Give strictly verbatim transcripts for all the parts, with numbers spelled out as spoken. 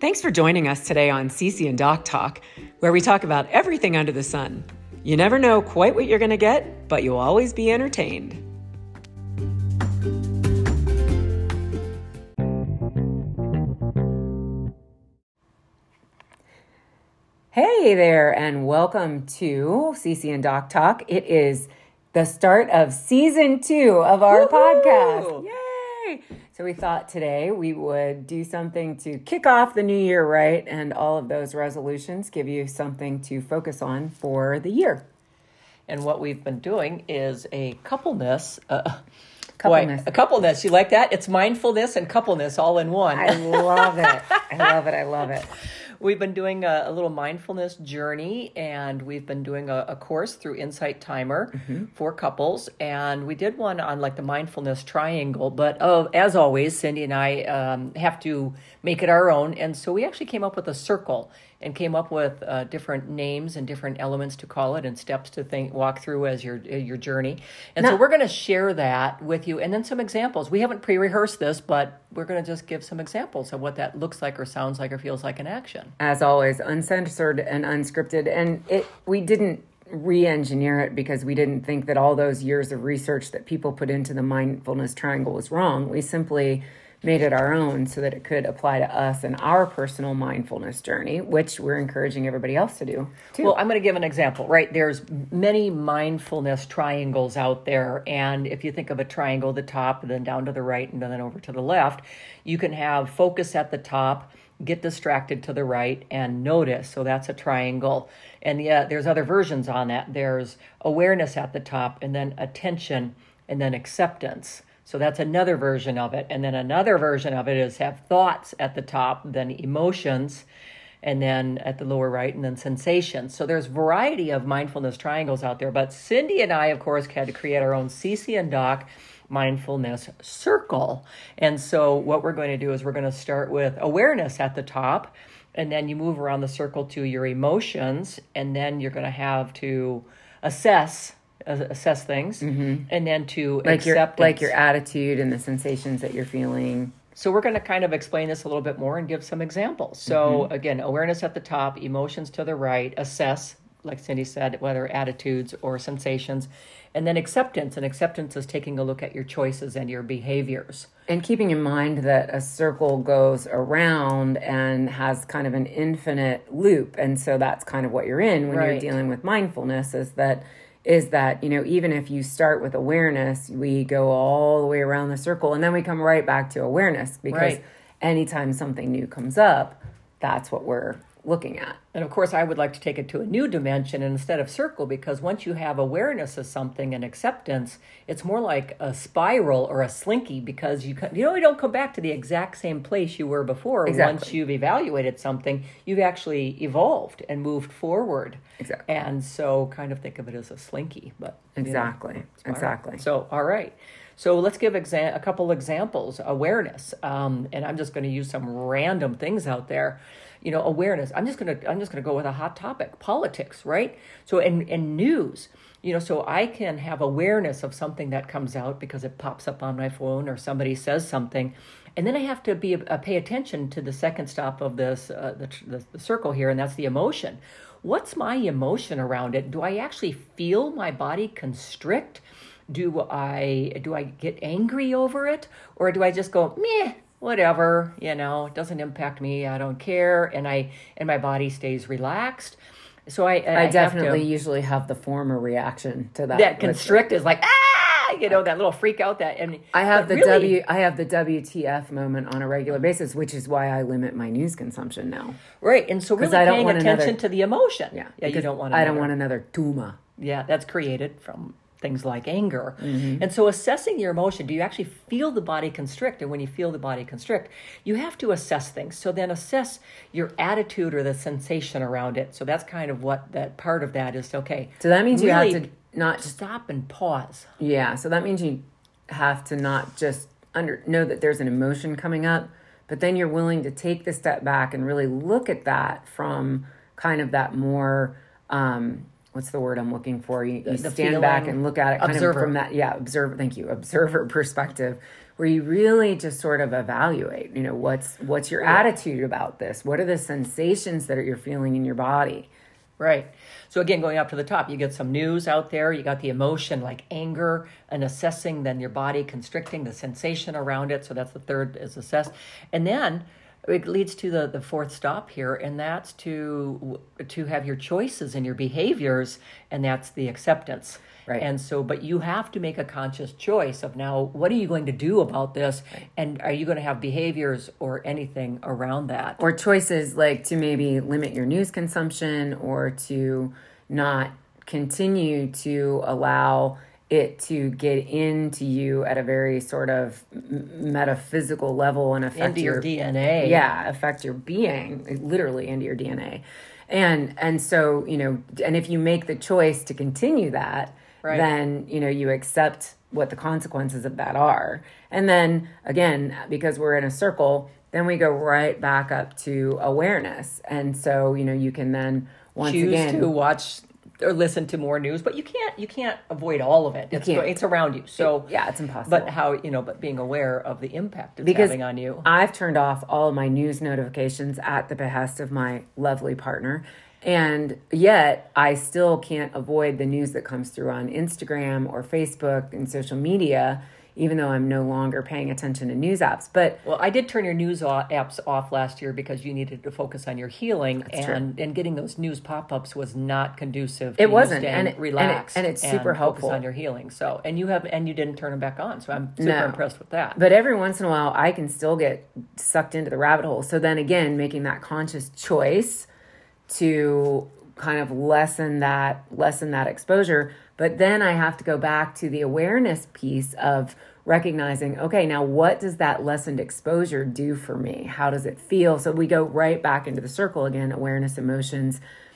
Thanks for joining us today on Cece and Doc Talk, where we talk about everything under the sun. You never know quite what you're going to get, but you'll always be entertained. Hey there, and welcome to Cece and Doc Talk. It is the start of season two of our Woo-hoo! Podcast. Yay! So we thought today we would do something to kick off the new year, right? And all of those resolutions, give you something to focus on for the year. And what we've been doing is a coupleness. Uh, coupleness. Boy, a coupleness. You like that? It's mindfulness and coupleness all in one. I love it. I love it. I love it. We've been doing a, a little mindfulness journey, and we've been doing a, a course through Insight Timer mm-hmm. for couples. And we did one on like the mindfulness triangle. But uh, as always, Cindy and I um, have to make it our own. And so we actually came up with a circle and came up with uh, different names and different elements to call it and steps to think, walk through as your your journey. And no. so we're going to share that with you, and then some examples. We haven't pre-rehearsed this, but we're going to just give some examples of what that looks like or sounds like or feels like in action. As always, uncensored and unscripted. And it we didn't re-engineer it because we didn't think that all those years of research that people put into the mindfulness triangle was wrong. We simply made it our own so that it could apply to us and our personal mindfulness journey, which we're encouraging everybody else to do too. Well, I'm going to give an example, right? There's many mindfulness triangles out there. And if you think of a triangle, the top, and then down to the right, and then over to the left, you can have focus at the top, get distracted to the right, and notice. So that's a triangle. And yeah, there's other versions on that. There's awareness at the top, and then attention, and then acceptance. So that's another version of it. And then another version of it is have thoughts at the top, then emotions, and then at the lower right, and then sensations. So there's variety of mindfulness triangles out there. But Cindy and I, of course, had to create our own Cece and Doc mindfulness circle. And so what we're going to do is we're going to start with awareness at the top, and then you move around the circle to your emotions, and then you're going to have to assess assess things, mm-hmm. and then to like accept your, like your attitude and the sensations that you're feeling. So we're going to kind of explain this a little bit more and give some examples. So mm-hmm. again, awareness at the top, emotions to the right, assess, like Cindy said, whether attitudes or sensations, and then acceptance. And acceptance is taking a look at your choices and your behaviors. And keeping in mind that a circle goes around and has kind of an infinite loop. And so that's kind of what you're in when right. you're dealing with mindfulness is that is that, you know, even if you start with awareness, we go all the way around the circle and then we come right back to awareness because right. anytime something new comes up, that's what we're looking at. And of course, I would like to take it to a new dimension instead of circle, because once you have awareness of something and acceptance, it's more like a spiral or a slinky, because you you know you don't come back to the exact same place you were before. Exactly. Once you've evaluated something, you've actually evolved and moved forward. Exactly. And so kind of think of it as a slinky, but exactly, you know, exactly. So, all right. So let's give exa- a couple examples. Awareness, um, and I'm just going to use some random things out there. You know, awareness. I'm just gonna I'm just gonna go with a hot topic, politics, right? So in in news, you know, so I can have awareness of something that comes out because it pops up on my phone or somebody says something, and then I have to be uh, pay attention to the second stop of this uh, the, the the circle here, and that's the emotion. What's my emotion around it? Do I actually feel my body constrict? Do I do I get angry over it, or do I just go meh? Whatever, you know, it doesn't impact me. I don't care. And I, and my body stays relaxed. So I, I, I definitely to, usually have the former reaction to that. That constrict is like, ah, you know, that little freak out that, and I have the really, W, I have the W T F moment on a regular basis, which is why I limit my news consumption now. Right. And so really I don't paying want attention another, to the emotion. Yeah. Yeah. You don't want another, I don't want another tuma. Yeah. That's created from things like anger. Mm-hmm. And so assessing your emotion, do you actually feel the body constrict? And when you feel the body constrict, you have to assess things. So then assess your attitude or the sensation around it. So that's kind of what that part of that is. Okay. So that means really you have to not stop and pause. Yeah. So that means you have to not just under know that there's an emotion coming up, but then you're willing to take the step back and really look at that from kind of that more, um, what's the word I'm looking for? You, you stand back and look at it kind observer. of from that, yeah, observe, thank you, observer perspective, where you really just sort of evaluate, you know, what's what's your yeah. attitude about this? What are the sensations that you're feeling in your body? Right. So again, going up to the top, you get some news out there. You got the emotion like anger and assessing, then your body constricting, the sensation around it. So that's the third is assess. And then it leads to the, the fourth stop here, and that's to to have your choices and your behaviors, and that's the acceptance. Right. And so, but you have to make a conscious choice of now, what are you going to do about this? Right. And are you going to have behaviors or anything around that? Or choices like to maybe limit your news consumption, or to not continue to allow it to get into you at a very sort of metaphysical level and affect into your, your D N A. Yeah, affect your being, literally into your D N A. And and so, you know, and if you make the choice to continue that, right. then, you know, you accept what the consequences of that are. And then again, because we're in a circle, then we go right back up to awareness. And so, you know, you can then once choose again to watch or listen to more news, but you can't you can't avoid all of it. It's, it's around you. So it, yeah, it's impossible. But how, you know, but being aware of the impact it's because having on you. I've turned off all of my news notifications at the behest of my lovely partner. And yet I still can't avoid the news that comes through on Instagram or Facebook and social media, even though I'm no longer paying attention to news apps. But well, I did turn your news apps off last year because you needed to focus on your healing, and, and getting those news pop-ups was not conducive to it wasn't, you and it, relax and, it, and it's super and helpful focus on your healing. So, and you have, and you didn't turn them back on. So I'm super no. impressed with that. But every once in a while, I can still get sucked into the rabbit hole. So then again, making that conscious choice to kind of lessen that lessen that exposure. But then I have to go back to the awareness piece of recognizing, okay, now what does that lessened exposure do for me? How does it feel? So we go right back into the circle again, awareness, emotions,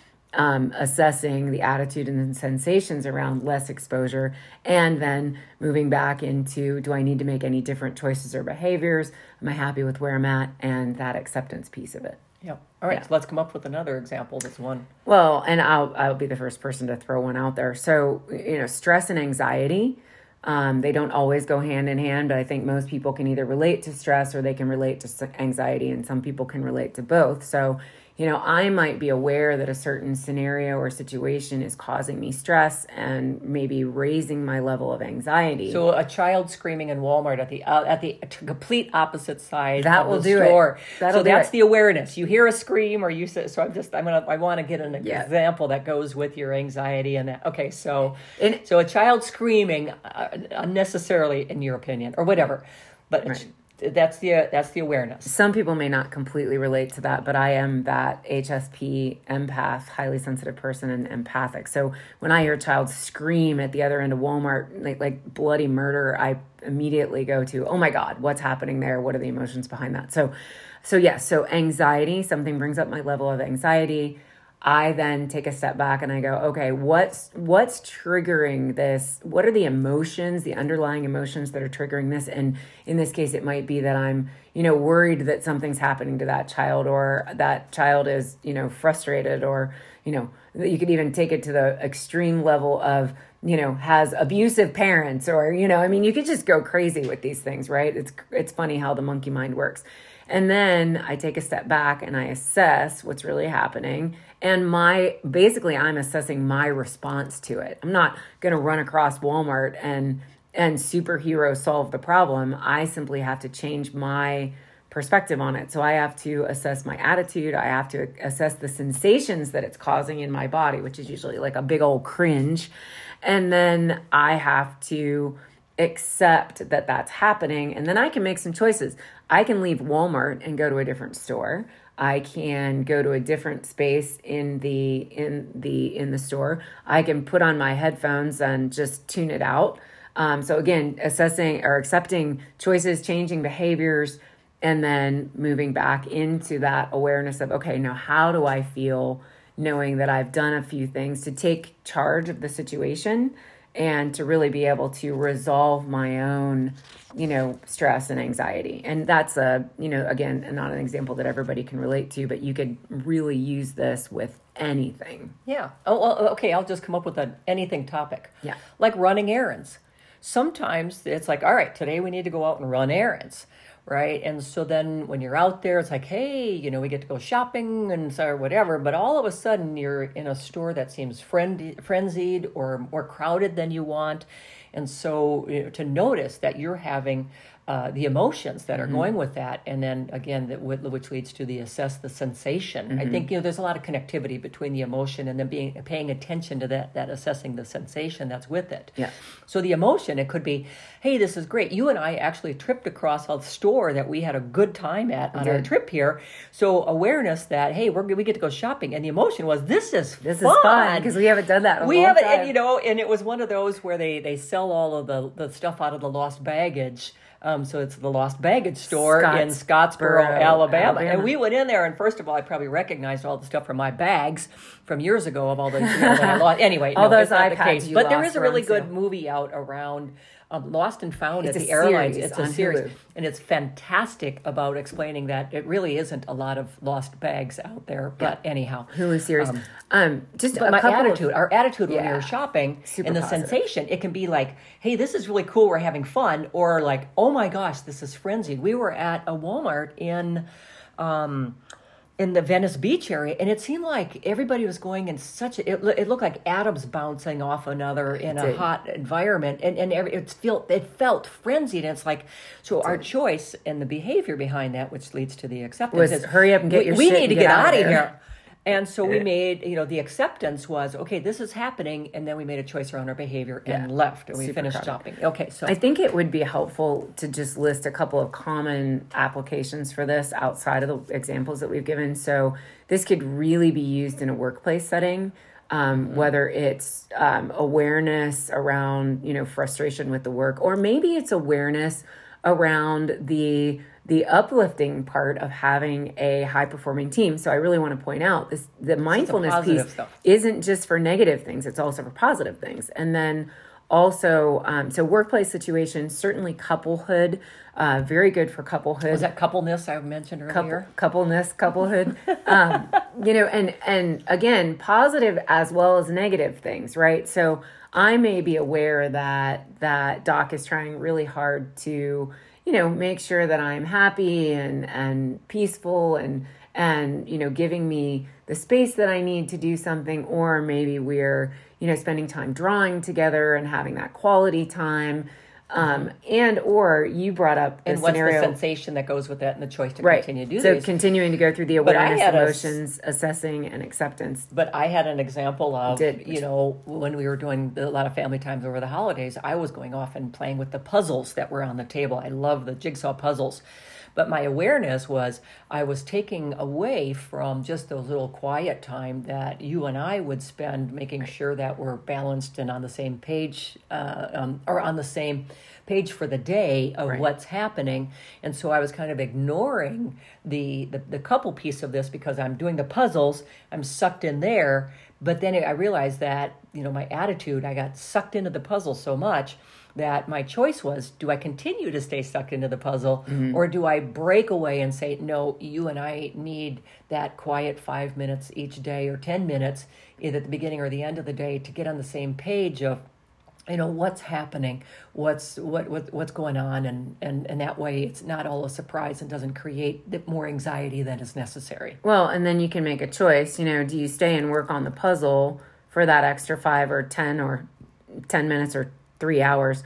um, assessing the attitude and the sensations around less exposure, and then moving back into, do I need to make any different choices or behaviors? Am I happy with where I'm at? And that acceptance piece of it. Yep. All right. Yeah. So let's come up with another example. That's one. Well, and I'll I'll be the first person to throw one out there. So, you know, stress and anxiety, um, they don't always go hand in hand, but I think most people can either relate to stress or they can relate to anxiety, and some people can relate to both. So, you know, I might be aware that a certain scenario or situation is causing me stress and maybe raising my level of anxiety. So a child screaming in Walmart at the uh, at the complete opposite side that of will the do store. It. That'll so do that's it. the awareness. You hear a scream, or you say. So I'm just I'm gonna I want to get an yeah. example that goes with your anxiety and that. Okay, so and, so a child screaming uh, unnecessarily, in your opinion, or whatever, but. Right. That's the uh, that's the awareness. Some people may not completely relate to that, but I am that H S P empath, highly sensitive person, and empathic. So when I hear a child scream at the other end of Walmart, like, like bloody murder, I immediately go to, oh my God, what's happening there? What are the emotions behind that? So, so yes, so anxiety, something brings up my level of anxiety. I then take a step back and I go, okay, what's what's triggering this? What are the emotions, the underlying emotions that are triggering this? And in this case, it might be that I'm, you know, worried that something's happening to that child, or that child is, you know, frustrated, or, you know, you could even take it to the extreme level of, you know, has abusive parents, or, you know, I mean, you could just go crazy with these things, right? It's it's funny how the monkey mind works. And then I take a step back and I assess what's really happening. And my, basically I'm assessing my response to it. I'm not going to run across Walmart and, and superhero solve the problem. I simply have to change my perspective on it. So I have to assess my attitude. I have to assess the sensations that it's causing in my body, which is usually like a big old cringe. And then I have to accept that that's happening, and then I can make some choices. I can leave Walmart and go to a different store. I can go to a different space in the in the in the store. I can put on my headphones and just tune it out. Um, so again, assessing or accepting choices, changing behaviors, and then moving back into that awareness of, okay, now how do I feel knowing that I've done a few things to take charge of the situation and to really be able to resolve my own, you know, stress and anxiety. And that's a, you know, again, not an example that everybody can relate to, but you could really use this with anything. Yeah. Oh, well, okay. I'll just come up with an anything topic. Yeah. Like running errands. sometimes it's like, all right, today we need to go out and run errands. Right. And so then when you're out there, it's like, hey, you know, we get to go shopping and so or whatever. But all of a sudden you're in a store that seems friend, frenzied or more crowded than you want. And so you know, to notice that you're having uh, the emotions that are mm-hmm. going with that. And then again, that which leads to the assess the sensation. Mm-hmm. I think, you know, there's a lot of connectivity between the emotion and then being paying attention to that, that assessing the sensation that's with it. Yeah. So the emotion, it could be, hey, this is great. You and I actually tripped across a store that we had a good time at on our trip here. So awareness that, hey, we're, we get to go shopping. And the emotion was, this is this fun. is fun because we haven't done that in a we long haven't, time. And, you know, and it was one of those where they, they sell all of the, the stuff out of the lost baggage. Um, so it's the lost baggage store Scotts- in Scottsboro, Alabama. Alabama. And we went in there, and first of all, I probably recognized all the stuff from my bags from years ago of all the, you know, that I lost. Anyway, all no, those it's not iPads the case. you But there lost is a really around good sale. movie out around um, Lost and Found It's at a the airlines. series It's a on series. Hulu. And it's fantastic about explaining that it really isn't a lot of lost bags out there. But Yeah. anyhow. Hulu series. Um, um just But a my couple attitude, of, our attitude when Yeah. we were shopping Super and the positive. sensation, it can be like, hey, this is really cool, we're having fun, or like, oh my gosh, this is frenzied. We were at a Walmart in um, in the Venice Beach area, and it seemed like everybody was going in such a, it, lo- it looked like atoms bouncing off another in a did. hot environment, and, and every, it, felt, it felt frenzied, and it's like, so our choice and the behavior behind that, which leads to the acceptance, Was is hurry up and get we, your we shit need and to get get out out of of there. here. And so we Yeah. made, you know, the acceptance was, okay, this is happening, and then we made a choice around our behavior and Yeah. left, and we Super finished proud. shopping. Okay, so I think it would be helpful to just list a couple of common applications for this outside of the examples that we've given. So this could really be used in a workplace setting, um, mm-hmm. whether it's um, awareness around, you know, frustration with the work, or maybe it's awareness around the the uplifting part of having a high performing team. So I really want to point out this, the mindfulness positive piece stuff. isn't just for negative things. It's also for positive things. And then also, um, so workplace situations, certainly couplehood, uh, very good for couplehood. was that coupleness I mentioned earlier? Couple, coupleness, couplehood, um, you know, and, and again, positive as well as negative things, right? So I may be aware that, that Doc is trying really hard to, you know, make sure that I'm happy and, and peaceful and, and, you know, giving me the space that I need to do something, or maybe we're, you know, spending time drawing together and having that quality time. Um, and, or you brought up the And what's scenario. the sensation that goes with that and the choice to Right. continue to do So these? continuing to go through the But I awareness, had a- emotions, assessing, and acceptance. But I had an example of, Did- you know, when we were doing a lot of family times over the holidays, I was going off and playing with the puzzles that were on the table. I love the jigsaw puzzles. But my awareness was I was taking away from just those little quiet time that you and I would spend making sure that we're balanced and on the same page, uh, um, or on the same page for the day of Right. what's happening. And so I was kind of ignoring the, the, the couple piece of this because I'm doing the puzzles, I'm sucked in there. But then I realized that, you know, my attitude, I got sucked into the puzzle so much that my choice was, do I continue to stay sucked into the puzzle, mm-hmm. or do I break away and say, no, you and I need that quiet five minutes each day or ten minutes either at the beginning or the end of the day to get on the same page of, you know, what's happening, what's what, what what's going on, and, and, and that way it's not all a surprise and doesn't create the more anxiety than is necessary. Well, and then you can make a choice, you know, do you stay and work on the puzzle for that extra five or ten or ten minutes or three hours,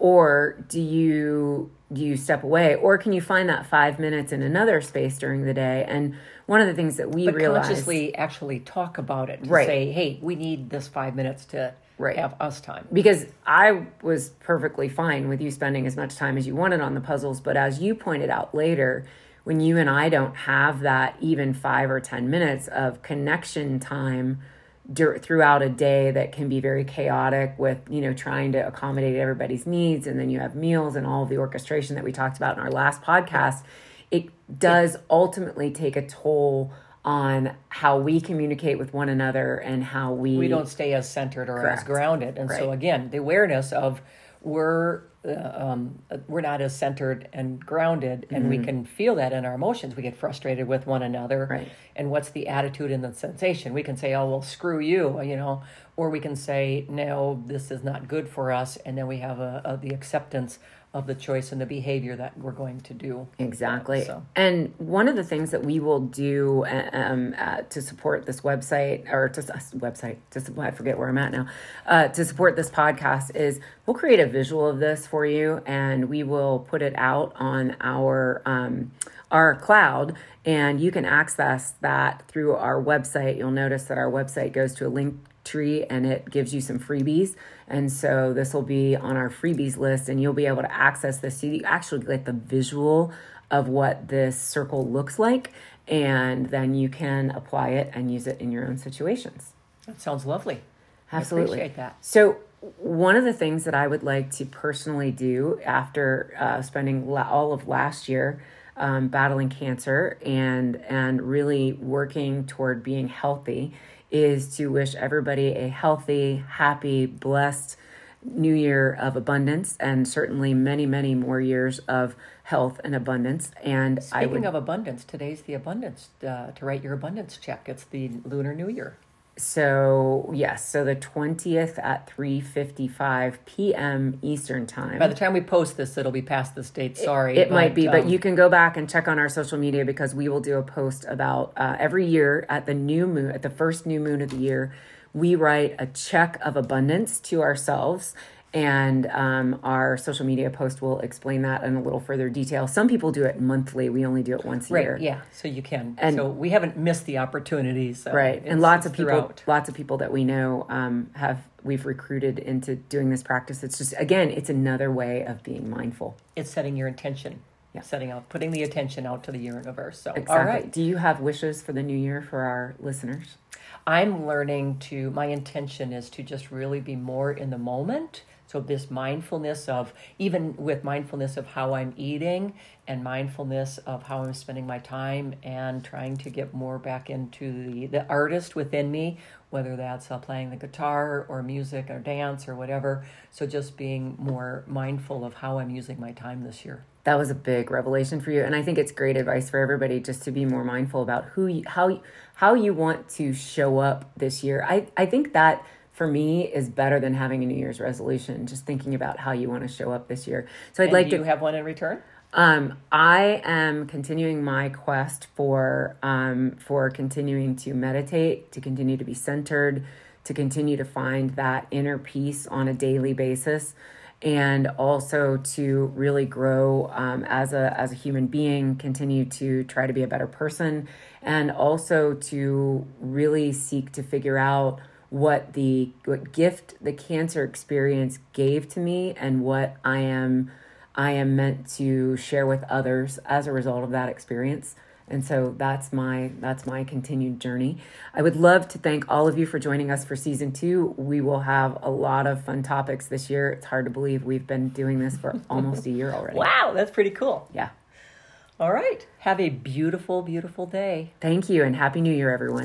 or do you do you step away, or can you find that five minutes in another space during the day? And one of the things that we but realized, consciously actually talk about it, to Right. say, hey, we need this five minutes to Right. have us time. because I was perfectly fine with you spending as much time as you wanted on the puzzles, but as you pointed out later, when you and I don't have that even five or ten minutes of connection time dur- throughout a day that can be very chaotic with, you know, trying to accommodate everybody's needs, and then you have meals and all of the orchestration that we talked about in our last podcast, it does ultimately take a toll on how we communicate with one another and how we we don't stay as centered or Correct. as grounded. And so Right. again, the awareness of we're uh, um, we're not as centered and grounded, and mm-hmm. we can feel that in our emotions. We get frustrated with one another. Right. And what's the attitude and the sensation? We can say, oh, well, screw you, you know, or we can say, no, this is not good for us. And then we have a, a, the acceptance of the choice and the behavior that we're going to do. Exactly. So. And one of the things that we will do um, uh, to support this website, or to uh, website, to, I forget where I'm at now, uh, to support this podcast is we'll create a visual of this for you, and we will put it out on our um, our cloud, and you can access that through our website. You'll notice that our website goes to a link tree and it gives you some freebies. And so this will be on our freebies list, and you'll be able to access this. So you actually get the visual of what this circle looks like, and then you can apply it and use it in your own situations. That sounds lovely. Absolutely. I appreciate that. So one of the things that I would like to personally do after uh, spending la- all of last year um, battling cancer and and really working toward being healthy is to wish everybody a healthy, happy, blessed new year of abundance, and certainly many, many more years of health and abundance. And Speaking I would, of abundance, today's the abundance, uh, to write your abundance check. It's the Lunar New Year. So, yes, so the twentieth at three fifty-five p.m. Eastern time. By the time we post this, it'll be past this date. Sorry. It, it but, might be, um, but you can go back and check on our social media, because we will do a post about uh, every year at the new moon, at the first new moon of the year, we write a check of abundance to ourselves. And um, our social media post will explain that in a little further detail. Some people do it monthly. We only do it once a right, year. Yeah, so you can. And, so we haven't missed the opportunities. So right, and lots of people, throughout. lots of people that we know um, have we've recruited into doing this practice. It's just, again, it's another way of being mindful. It's setting your intention. Yeah. Setting out, putting the attention out to the universe. So, exactly. All right. Do you have wishes for the new year for our listeners? I'm learning to, my intention is to just really be more in the moment. So this mindfulness of, even with mindfulness of how I'm eating and mindfulness of how I'm spending my time, and trying to get more back into the, the artist within me, whether that's uh, playing the guitar or music or dance or whatever. So just being more mindful of how I'm using my time this year. That was a big revelation for you. And I think it's great advice for everybody, just to be more mindful about who you, how, how you want to show up this year. I, I think that for me is better than having a New Year's resolution, just thinking about how you want to show up this year. So I'd and like do to you have one in return? Um, I am continuing my quest for, um, for continuing to meditate, to continue to be centered, to continue to find that inner peace on a daily basis, and also to really grow um, as a as a human being, continue to try to be a better person, and also to really seek to figure out what the what gift the cancer experience gave to me, and what I am I am meant to share with others as a result of that experience. And so that's my that's my continued journey. I would love to thank all of you for joining us for season two. We will have a lot of fun topics this year. It's hard to believe we've been doing this for almost a year already. Wow, that's pretty cool. Yeah. All right. Have a beautiful, beautiful day. Thank you, and Happy New Year, everyone.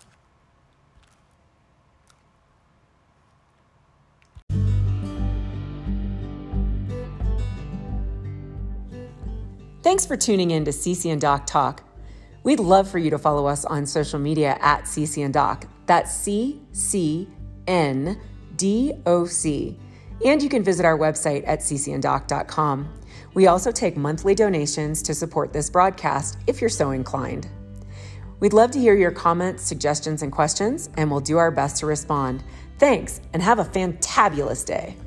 Thanks for tuning in to C C and Doc Talk. We'd love for you to follow us on social media at C C and Doc. That's C C N D O C. And you can visit our website at c c and doc dot com. We also take monthly donations to support this broadcast if you're so inclined. We'd love to hear your comments, suggestions, and questions, and we'll do our best to respond. Thanks, and have a fantabulous day.